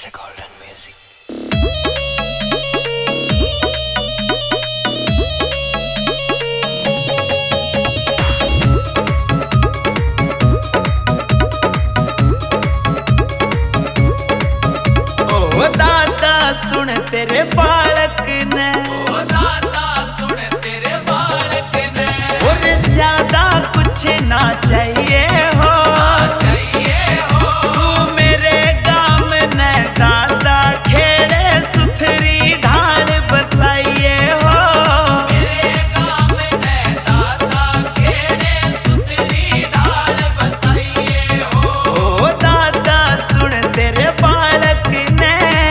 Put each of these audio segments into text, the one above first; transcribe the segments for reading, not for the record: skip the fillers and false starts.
It's a golden music. ओ दादा सुन तेरे बालक ने, ओ दादा सुन तेरे बालक ने, और ज्यादा कुछ ना चाहिए हो, तू मेरे गाँव ने दादा खेड़े सुथरी ढाल बसाइए हो, मेरे गाँव ने दादा खेड़े सुथरी ढाल बसाइए हो। ओ दादा सुन तेरे बालक ने।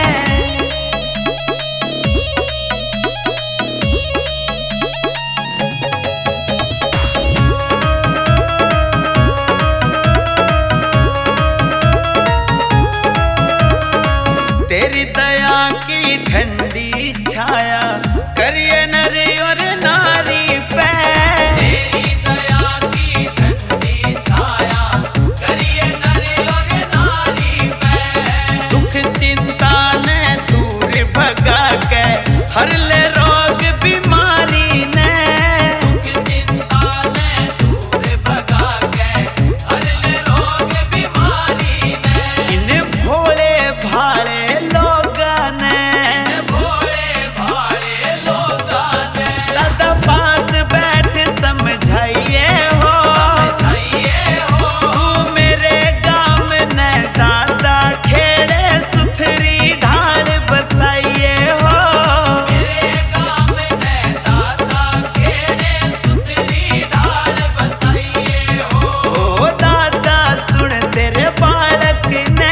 तेरी दया की ठंडी छाया करिए नर और नारी पे, तेरी दया की ठंडी छाया करिए नर और नारी पे, दुख चिंता ने दूर भगा के हर ले रोग बीमारी ने, दुख चिंता ने दूर भगा के हर ले रोग बीमारी ने, इन भोले भाले लोगा ने, भोले भाले लोगा ने, दादा पास बैठ समझाइए हो, समझाइए हो। तू मेरे गाँव ने दादा खेड़े सुथरी ढाल बसाइए हो, मेरे गाँव ने दादा खेड़े सुथरी ढाल बसाइए हो। ओ दादा सुन तेरे बालक ने।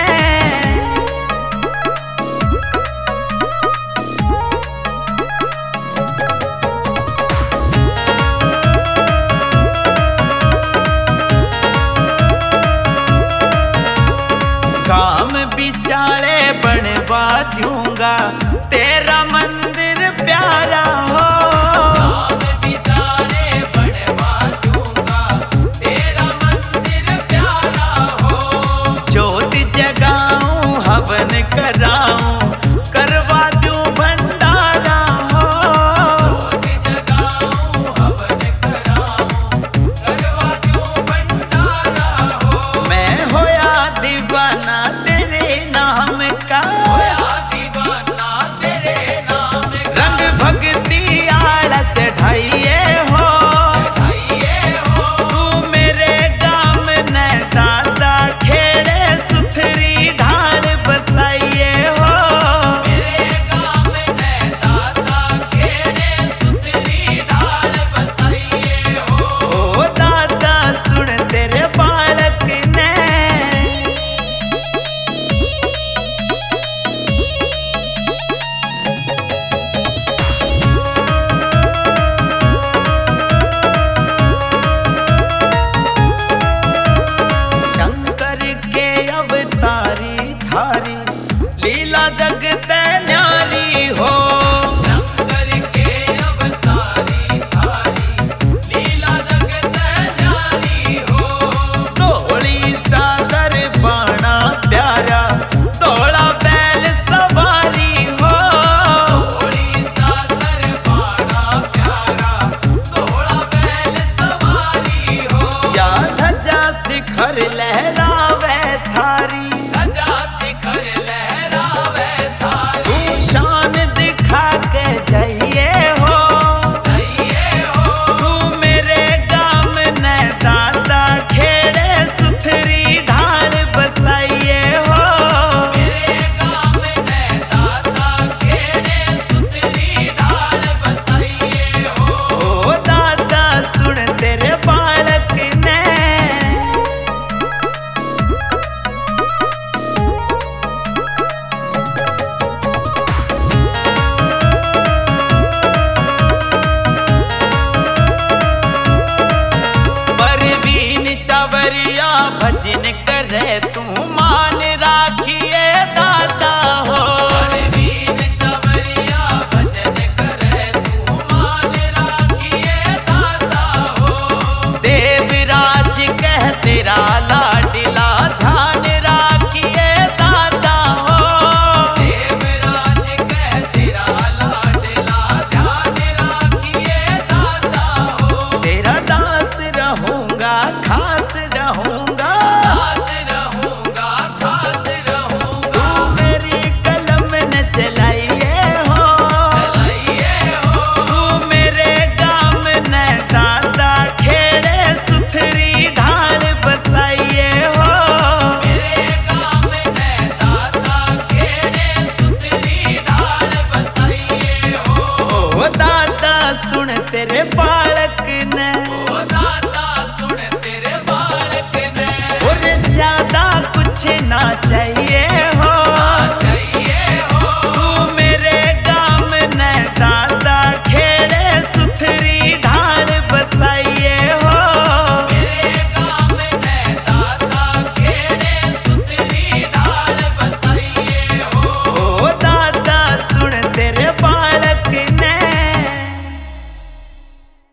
काम बिचारे बनवा दूंगा तेरा मंदिर प्यारा हो, काम बिचारे बनवा दूंगा तेरा मंदिर प्यारा हो, ज्योत जगाऊं हवन कराऊं करवा दूं भंडारा हो, ज्योत जगाऊं हवन कराऊं करवा दूं भंडारा हो। मैं होया दीवाना तेरे नाम का, होया दीवाना तेरे नाम का, रंग भक्ति आला चढ़ाइए हो, चढ़ाइए हो। तू मेरे गाँव ने दादा खेड़े सुथरी ढाल बसाइए हो, मेरे गाँव ने दादा खेड़े सुथरी ढाल बसाइए हो। ओ दादा सुन तेरे बालक ने। शंकर के अवतारी धारी लीला जगत न्यारी हो,